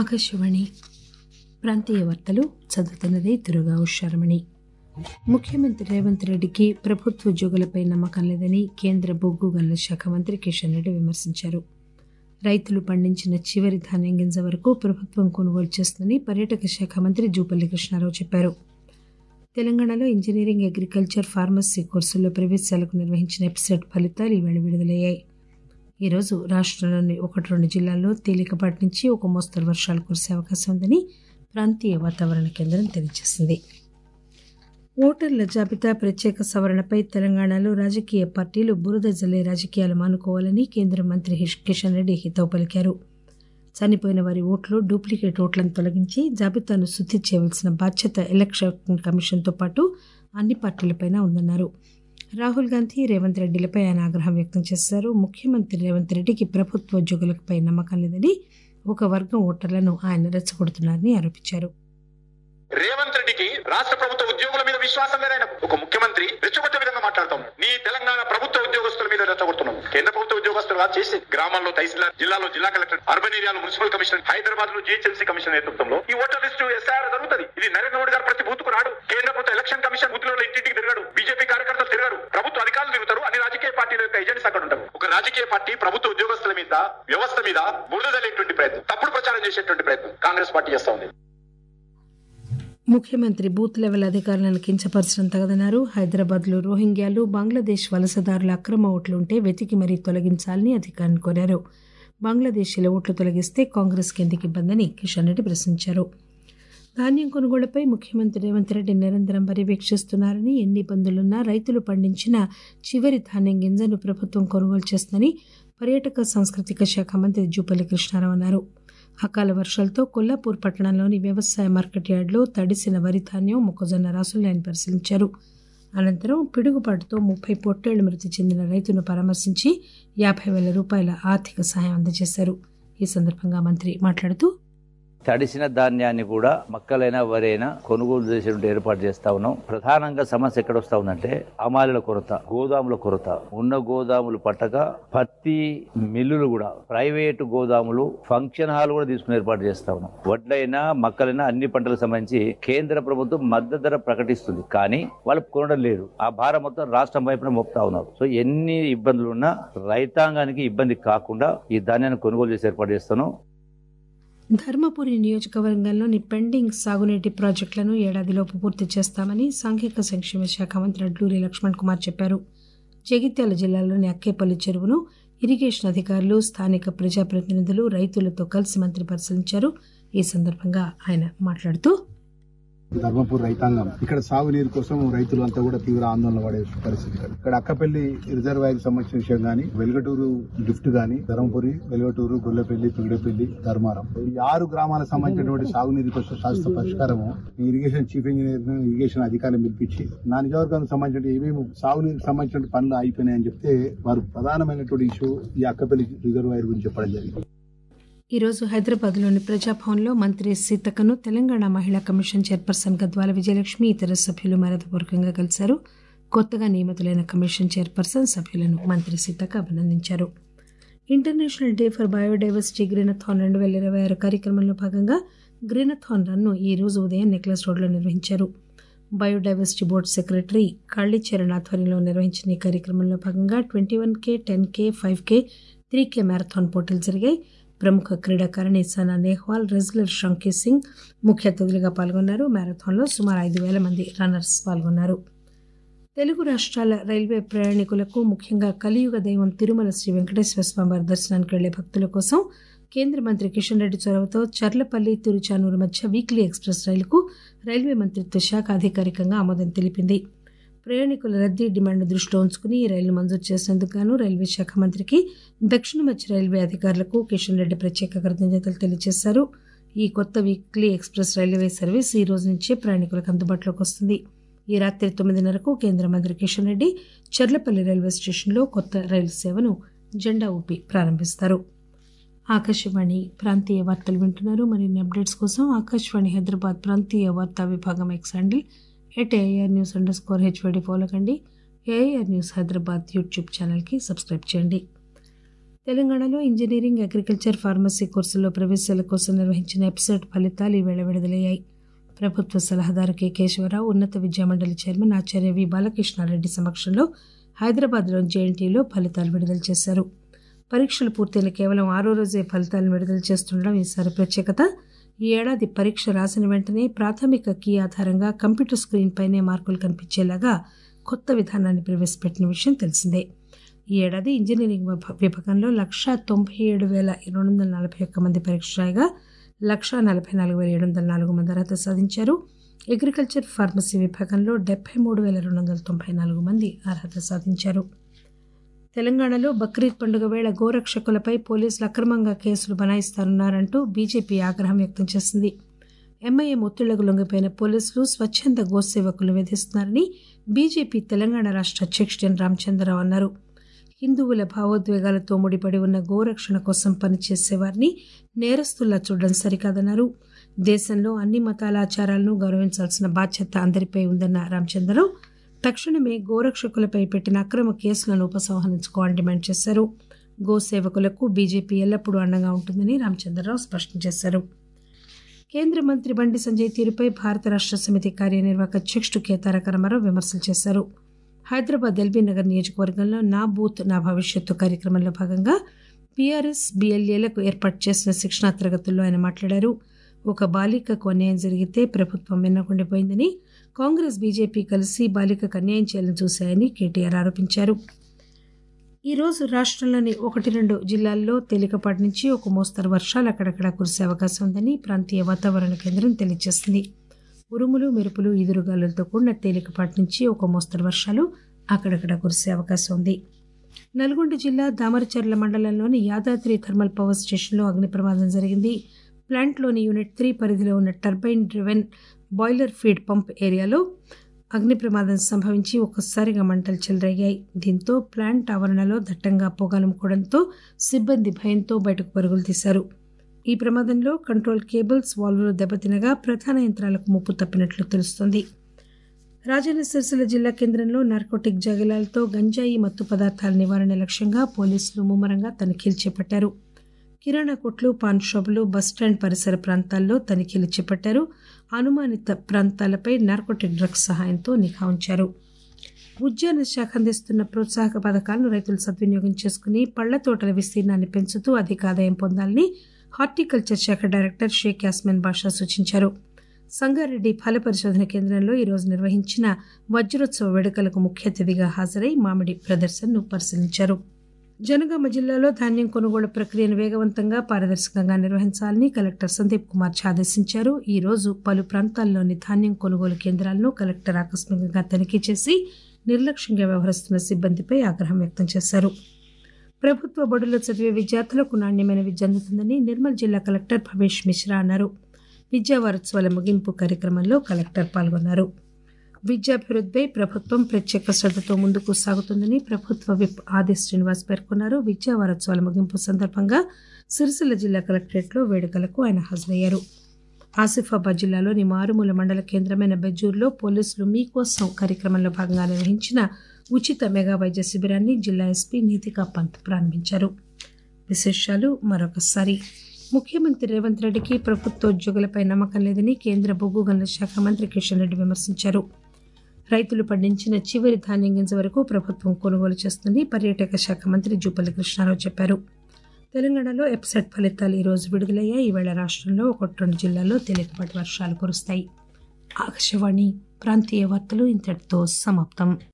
ఆకాశవాణి ప్రాంతీయ వార్తలు చదువుతున్నది దుర్గా ఉషారమణి. ముఖ్యమంత్రి రేవంత్ రెడ్డికి ప్రభుత్వ ఉద్యోగులపై నమ్మకం లేదని కేంద్ర బొగ్గు గనుల శాఖ మంత్రి కిషన్ రెడ్డి విమర్శించారు. రైతులు పండించిన చివరి ధాన్యం గింజ వరకు ప్రభుత్వం కొనుగోలు చేస్తుందని పర్యాటక శాఖ మంత్రి జూపల్లి కృష్ణారావు చెప్పారు. తెలంగాణలో ఇంజనీరింగ్, అగ్రికల్చర్, ఫార్మసీ కోర్సుల్లో ప్రవేశాలకు నిర్వహించిన ఎప్సెట్ ఫలితాలు ఈవేళ విడుదలయ్యాయి. ఈరోజు రాష్టంలోని 1-2 జిల్లాల్లో తేలికపాటి నుంచి ఒక మోస్తరు వర్షాలు కురిసే అవకాశం ఉందని ప్రాంతీయ వాతావరణ కేంద్రం తెలియజేసింది. ఓటర్ల జాబితా ప్రత్యేక సవరణపై తెలంగాణలో రాజకీయ పార్టీలు బురద జల్లే రాజకీయాలు మానుకోవాలని కేంద్ర మంత్రి కిషన్ రెడ్డి హితవు పలికారు. చనిపోయిన వారి ఓట్లు, డూప్లికేట్ ఓట్లను తొలగించి జాబితాను శుద్ది చేయవలసిన బాధ్యత ఎలక్షన్ కమిషన్తో పాటు అన్ని పార్టీలపై ఉందన్నారు. రాహుల్ గాంధీ, రేవంత్ రెడ్డిలపై ఆయన ఆగ్రహం వ్యక్తం చేశారు. ముఖ్యమంత్రి రేవంత్ రెడ్డికి ప్రభుత్వ ఉద్యోగులపై నమ్మకం లేదని, ఒక వర్గం ఓటర్లను ఆయన రెచ్చగొడుతున్నారని ఆరోపించారు. రేవంత్ రెడ్డికి రాష్ట్ర ప్రభుత్వ ఉద్యోగుల మీద విశ్వాసం లేదైన ఒక ముఖ్యమంత్రి రెచ్చగొట్టే విధంగా మాట్లాడతాం. నీ తెలంగాణ ప్రభుత్వ ఉద్యోగస్తుల మీద రెచ్చగొడుతున్నాం. కేంద్ర ప్రభుత్వ ఉద్యోగస్తులు చేసి గ్రామాల్లో తహసీల్దార్, జిల్లాలో జిల్లా కలెక్టర్, అర్బన్ ఏరియాలో మున్సిపల్ కమిషనర్, హైదరాబాద్ లో జిహెచ్ఎంసీ కమిషన్ నేతృత్వంలో ఈ ఓటర్ లిస్టు ఎస్ఐఆర్ జరుగుతుంది. ఇది నరేంద్ర మోడీ గారు ప్రతి బూత్ కు రాడు. కేంద్ర ప్రభుత్వ ఎలక్షన్ కమిషన్ బూత్ లో ఇంటింటికి తిరగడు. బీజేపీ కార్యకర్తలు తిరగరు. ప్రభుత్వ అధికారులు తిరుగుతారు. అన్ని రాజకీయ పార్టీల యొక్క ఏజెంట్స్ అక్కడ ఉంటారు. ఒక రాజకీయ పార్టీ ప్రభుత్వ ఉద్యోగస్తుల మీద, వ్యవస్థ మీద బురద జల్లేటువంటి ప్రయత్నం, తప్పుడు ప్రచారం చేసేటువంటి ప్రయత్నం కాంగ్రెస్ పార్టీ చేస్తా ఉంది. ముఖ్యమంత్రి బూత్ లెవెల్ అధికారులను కించపరచడం తగదన్నారు. హైదరాబాద్లో రోహింగ్యాలు, బంగ్లాదేశ్ వలసదారుల అక్రమ ఓట్లుంటే వెతికి మరీ తొలగించాలని అధికారులను కోరారు. బంగ్లాదేశీల ఓట్లు తొలగిస్తే కాంగ్రెస్కి ఎందుకు ఇబ్బందని కిషన్ రెడ్డి ప్రశ్నించారు. ధాన్యం కొనుగోళ్లపై ముఖ్యమంత్రి రేవంత్ రెడ్డి నిరంతరం పర్యవేక్షిస్తున్నారని, ఎన్ని ఇబ్బందులున్నా రైతులు పండించిన చివరి ధాన్యం గింజను ప్రభుత్వం కొనుగోలు చేస్తుందని పర్యాటక సాంస్కృతిక శాఖ మంత్రి జూపల్లి కృష్ణారావు అన్నారు. అకాల వర్షాలతో కొల్లాపూర్ పట్టణంలోని వ్యవసాయ మార్కెట్ యార్డులో తడిసిన వరి ధాన్యం, మొక్కజొన్న రాసులను ఆయన పరిశీలించారు. అనంతరం పిడుగుపాటుతో 30 పొట్టేళ్లు మృతి చెందిన రైతును పరామర్శించి 50,000 రూపాయల ఆర్థిక సహాయం అందజేశారు. ఈ సందర్భంగా మంత్రి మాట్లాడుతూ, తడిసిన ధాన్యాన్ని కూడా మక్కలైనా వరైనా కొనుగోలు చేసేటువంటి ఏర్పాటు చేస్తా ఉన్నాం. ప్రధానంగా సమస్య ఎక్కడ వస్తా ఉందంటే హమాలీల కొరత, గోదాముల కొరత. ఉన్న గోదాములు పట్టక పత్తి మిల్లులు కూడా, ప్రైవేటు గోదాములు, ఫంక్షన్ హాల్ కూడా తీసుకుని ఏర్పాటు చేస్తా ఉన్నాం. వడ్లైనా మక్కలైనా అన్ని పంటలకు సంబంధించి కేంద్ర ప్రభుత్వం మద్దతు ధర ప్రకటిస్తుంది, కానీ వాళ్ళు కొనడం లేదు. ఆ భారం మొత్తం రాష్ట్రం వైపున మోపుతా ఉన్నారు. సో ఎన్ని ఇబ్బందులు ఉన్నా రైతాంగానికి ఇబ్బంది కాకుండా ఈ ధాన్యాన్ని కొనుగోలు చేసి ఏర్పాటు చేస్తున్నాం. ధర్మపురి నియోజకవర్గంలోని పెండింగ్ సాగునీటి ప్రాజెక్టులను ఏడాదిలోపు పూర్తి చేస్తామని సాంఘిక సంక్షేమ శాఖ మంత్రి అడ్లూరి లక్ష్మణ్ కుమార్ చెప్పారు. జగిత్యాల జిల్లాలోని అక్కేపల్లి చెరువును ఇరిగేషన్ అధికారులు, స్థానిక ప్రజాప్రతినిధులు, రైతులతో కలిసి మంత్రి పరిశీలించారు. ఈ సందర్భంగా ఆయన మాట్లాడుతూ, ధర్మపూర్ రైతాంగం ఇక్కడ సాగునీరు కోసం రైతులు అంతా కూడా తీవ్ర ఆందోళన పడే పరిస్థితి. ఇక్కడ అక్కపల్లి రిజర్వాయర్ సంబంధించిన విషయం గానీ, వెలుగటూరు లిఫ్ట్ గానీ, ధర్మపురి, వెలుగటూరు, గొల్లపల్లి, పిగడపల్లి, ధర్మారం ఈ 6 గ్రామాలకు సంబంధించినటువంటి సాగునీరు కోసం శాశ్వత పరిష్కారము ఇరిగేషన్ చీఫ్ ఇంజనీర్, ఇరిగేషన్ అధికారులను పిలిపించి నా నియోజకవర్గానికి సంబంధించిన ఏమేమి సాగునీరుకు సంబంధించిన పనులు అయిపోయినాయని చెప్తే వారు ప్రధానమైనటువంటి ఇష్యూ ఈ అక్కపల్లి రిజర్వాయర్ గురించి చెప్పడం జరిగింది. ఈరోజు హైదరాబాద్లోని ప్రజాభవన్లో మంత్రి సీతక్కను తెలంగాణ మహిళా కమిషన్ చైర్పర్సన్ గద్వాల విజయలక్ష్మి, ఇతర సభ్యులు మర్యాదపూర్వకంగా కలిశారు. కొత్తగా నియమితులైన కమిషన్ చైర్పర్సన్ సభ్యులను మంత్రి సీతక్క అభినందించారు. International day for biodiversity greenathon 2026 కార్యక్రమంలో భాగంగా గ్రీనథాన్ రన్ను ఈ రోజు ఉదయం నెక్లెస్ రోడ్లో నిర్వహించారు. బయోడైవర్సిటీ బోర్డు సెక్రటరీ కాళీచరణ్ ఆధ్వర్యంలో నిర్వహించిన ఈ కార్యక్రమంలో భాగంగా 21K, 10K, 5K, 3K marathon పోటీలు జరిగాయి. ప్రముఖ క్రీడాకారిణి సనా నెహ్వాల్, రెజ్లర్ షంకీ సింగ్ ముఖ్య అతిథులుగా పాల్గొన్నారు. మ్యారథాన్లో సుమారు 5,000 మంది రన్నర్స్ పాల్గొన్నారు. తెలుగు రాష్ట్రాల రైల్వే ప్రయాణికులకు, ముఖ్యంగా కలియుగ దైవం తిరుమల శ్రీ వెంకటేశ్వర స్వామివారి దర్శనానికి వెళ్లే భక్తుల కోసం కేంద్ర మంత్రి కిషన్ రెడ్డి చొరవతో చర్లపల్లి, తిరుచానూరు మధ్య వీక్లీ ఎక్స్ప్రెస్ రైలుకు రైల్వే మంత్రిత్వ శాఖ అధికారికంగా ఆమోదం తెలిపింది. ప్రయాణికుల రద్దీ డిమాండ్ను దృష్టిలో ఉంచుకుని ఈ రైలును మంజూరు చేసినందుకు గాను రైల్వే శాఖ మంత్రికి, దక్షిణ మధ్య రైల్వే అధికారులకు కిషన్ రెడ్డి ప్రత్యేక కృతజ్ఞతలు తెలియజేశారు. ఈ కొత్త వీక్లీ ఎక్స్ప్రెస్ రైల్వే సర్వీస్ ఈ రోజు నుంచే ప్రయాణికులకు అందుబాటులోకి వస్తుంది. ఈ రాత్రి 9:30కు కేంద్ర మంత్రి కిషన్ రెడ్డి చర్లపల్లి రైల్వే స్టేషన్లో కొత్త రైలు సేవను జెండా ఊపి ప్రారంభిస్తారు. ఆకాశవాణి ప్రాంతీయ వార్తలు వింటున్నారు. మరిన్ని అప్డేట్స్ కోసం ఆకాశవాణి హైదరాబాద్ ప్రాంతీయ వార్తా విభాగం ఎక్స్ హ్యాండిల్ @AIRnews_HYD ఫాలో కండి. AIR న్యూస్ హైదరాబాద్ యూట్యూబ్ ఛానల్కి సబ్స్క్రైబ్ చేయండి. తెలంగాణలో ఇంజనీరింగ్, అగ్రికల్చర్, ఫార్మసీ కోర్సుల్లో ప్రవేశాల కోసం నిర్వహించిన ఎప్సెట్ ఫలితాలు ఈవేళ విడుదలయ్యాయి. ప్రభుత్వ సలహాదారు కె కేశవరావు, ఉన్నత విద్యామండలి చైర్మన్ ఆచార్య వి బాలకృష్ణారెడ్డి సమక్షంలో హైదరాబాద్లోని జేఎన్టీయూలో ఫలితాలు విడుదల చేశారు. పరీక్షలు పూర్తయిన కేవలం 6వ రోజే ఫలితాలను విడుదల చేస్తుండడం ఈసారి ప్రత్యేకత. ఈ ఏడాది పరీక్ష రాసిన వెంటనే ప్రాథమిక కీ ఆధారంగా కంప్యూటర్ స్క్రీన్ పైనే మార్కులు కనిపించేలాగా కొత్త విధానాన్ని ప్రవేశపెట్టిన విషయం తెలిసిందే. ఈ ఏడాది ఇంజనీరింగ్ విభాగంలో 197,241 మంది పరీక్ష రాయగా 144,704 మంది అర్హత సాధించారు. అగ్రికల్చర్, ఫార్మసీ విభాగంలో 73,294 మంది అర్హత సాధించారు. తెలంగాణలో బక్రీద్ పండుగ వేళ గోరక్షకులపై పోలీసులు అక్రమంగా కేసులు బనాయిస్తారన్నారంటూ బీజేపీ ఆగ్రహం వ్యక్తం చేసింది. ఎంఐఎం ఒత్తిళ్లకు లొంగిపోయిన పోలీసులు స్వచ్ఛంద గోసేవకులను వేధిస్తున్నారని బీజేపీ తెలంగాణ రాష్ట్ర అధ్యక్షుడు ఎన్ రామచంద్రరావు అన్నారు. హిందువుల భావోద్వేగాలతో ముడిపడి ఉన్న గోరక్షణ కోసం పనిచేసేవారిని నేరస్తుల్లా చూడడం సరికాదన్నారు. దేశంలో అన్ని మతాల ఆచారాలను గౌరవించాల్సిన బాధ్యత అందరిపై ఉందన్న రామచంద్రరావు తక్షణమే గోరక్షకులపై పెట్టిన అక్రమ కేసులను ఉపసంహరించుకోవాలని డిమాండ్ చేశారు. గోసేవకులకు బీజేపీ ఎల్లప్పుడూ అండగా ఉంటుందని రామచంద్రరావు స్పష్టం చేశారు. కేంద్ర మంత్రి బండి సంజయ్ తీరుపై భారత రాష్ట్ర సమితి కార్యనిర్వాహక అధ్యక్షుడు కె తారక రామారావు విమర్శలు చేశారు. హైదరాబాద్ ఎల్బీ నగర్ నియోజకవర్గంలో నా బూత్ నా భవిష్యత్తు కార్యక్రమంలో భాగంగా పీఆర్ఎస్, బీఎల్ఏలకు ఏర్పాటు చేసిన శిక్షణా తరగతుల్లో ఆయన మాట్లాడారు. ఒక బాలికకు అన్యాయం జరిగితే ప్రభుత్వం వెన్నకుండిపోయిందని, కాంగ్రెస్, బీజేపీ కలిసి బాలికకు అన్యాయం చేయాలని చూశాయని కేటీఆర్ ఆరోపించారు. ఈరోజు రాష్ట్రంలోని 1-2 జిల్లాల్లో తేలికపాటి నుంచి ఒక మోస్తరు వర్షాలు అక్కడక్కడా కురిసే అవకాశం ఉందని ప్రాంతీయ వాతావరణ కేంద్రం తెలియజేసింది. ఉరుములు, మెరుపులు, ఈదురుగాలులతో కూడిన తేలికపాటి నుంచి ఒక మోస్తరు వర్షాలు అక్కడక్కడా కురిసే అవకాశం ఉంది. నల్గొండ జిల్లా దామరచర్ల మండలంలోని యాదాద్రి థర్మల్ పవర్ స్టేషన్లో అగ్ని ప్రమాదం జరిగింది. ప్లాంట్లోని యూనిట్ 3 పరిధిలో ఉన్న turbine driven boiler feed pump ఏరియాలో అగ్ని ప్రమాదం సంభవించి ఒక్కసారిగా మంటలు చెలరేగాయి. దీంతో ప్లాంట్ ఆవరణలో దట్టంగా పొగలుముకోవడంతో సిబ్బంది భయంతో బయటకు పరుగులు తీశారు. ఈ ప్రమాదంలో కంట్రోల్ కేబుల్స్, వాల్వులు దెబ్బతినగా ప్రధాన యంత్రాలకు ముప్పు తప్పినట్లు తెలుస్తోంది. రాజన్న సిరిసిల్ల జిల్లా కేంద్రంలో నార్కోటిక్ జాగిలాలతో గంజాయి, మత్తు పదార్థాల నివారణ లక్ష్యంగా పోలీసులు ముమ్మరంగా తనిఖీలు చేపట్టారు. కిరాణా కొట్లు, పాన్ షాపులు, బస్టాండ్ పరిసర ప్రాంతాల్లో తనిఖీలు చేపట్టారు. అనుమానిత ప్రాంతాలపై నార్కోటిక్ డ్రగ్స్ సహాయంతో నిఘా ఉంచారు. ఉద్యాన శాఖ అందిస్తున్న ప్రోత్సాహక పథకాలను రైతులు సద్వినియోగం చేసుకుని పళ్ల తోటల విస్తీర్ణాన్ని పెంచుతూ అధిక ఆదాయం పొందాలని హార్టికల్చర్ శాఖ డైరెక్టర్ షేక్ యాస్మిన్ బాషా సూచించారు. సంగారెడ్డి ఫల పరిశోధన కేంద్రంలో ఈరోజు నిర్వహించిన వజ్రోత్సవ వేడుకలకు ముఖ్య అతిథిగా హాజరై మామిడి ప్రదర్శనను పరిశీలించారు. జనగామ జిల్లాలో ధాన్యం కొనుగోలు ప్రక్రియను వేగవంతంగా, పారదర్శకంగా నిర్వహించాలని కలెక్టర్ సందీప్ కుమార్ ఝా ఆదేశించారు. ఈ రోజు పలు ప్రాంతాల్లోని ధాన్యం కొనుగోలు కేంద్రాలను కలెక్టర్ ఆకస్మికంగా తనిఖీ చేసి నిర్లక్ష్యంగా వ్యవహరిస్తున్న సిబ్బందిపై ఆగ్రహం వ్యక్తం చేశారు. ప్రభుత్వ బడుల్లో చదివే విద్యార్థులకు నాణ్యమైన విద్య అందుతుందని నిర్మల్ జిల్లా కలెక్టర్ భవేష్ మిశ్రా అన్నారు. విద్యా వారోత్సవాల ముగింపు కార్యక్రమంలో కలెక్టర్ పాల్గొన్నారు. విద్యాభివృద్ధిపై ప్రభుత్వం ప్రత్యేక శ్రద్ధతో ముందుకు సాగుతుందని ప్రభుత్వ విప్ ఆది శ్రీనివాస్ పేర్కొన్నారు. విద్యా వారోత్సవాల ముగింపు సందర్భంగా సిరిసిల్ల జిల్లా కలెక్టరేట్లో వేడుకలకు ఆయన హాజరయ్యారు. ఆసిఫాబాద్ జిల్లాలోని మారుమూల మండల కేంద్రమైన బెజ్జూర్లో పోలీసులు మీకోసం కార్యక్రమంలో భాగంగా నిర్వహించిన ఉచిత మెగా వైద్య శిబిరాన్ని జిల్లా ఎస్పీ నీతికా పంత్ ప్రారంభించారు. విశేషాలు మరొకసారి. ముఖ్యమంత్రి రేవంత్ రెడ్డికి ప్రభుత్వోద్యోగులపై నమ్మకం లేదని కేంద్ర బొగ్గు గనుల శాఖ మంత్రి కిషన్ రెడ్డి విమర్శించారు. రైతులు పండించిన చివరి ధాన్యం గింజ వరకు ప్రభుత్వం కొనుగోలు చేస్తుంది పర్యాటక శాఖ మంత్రి జూపల్లి కృష్ణారావు చెప్పారు. తెలంగాణలో ఎప్సెట్ ఫలితాలు ఈరోజు విడుదలయ్యాయి. ఈవేళ రాష్ట్రంలో 1-2 జిల్లాల్లో తేలికపాటి వర్షాలు కురుస్తాయి. ఆకాశవాణి ప్రాంతీయ వార్తలు ఇంతటితో సమాప్తం.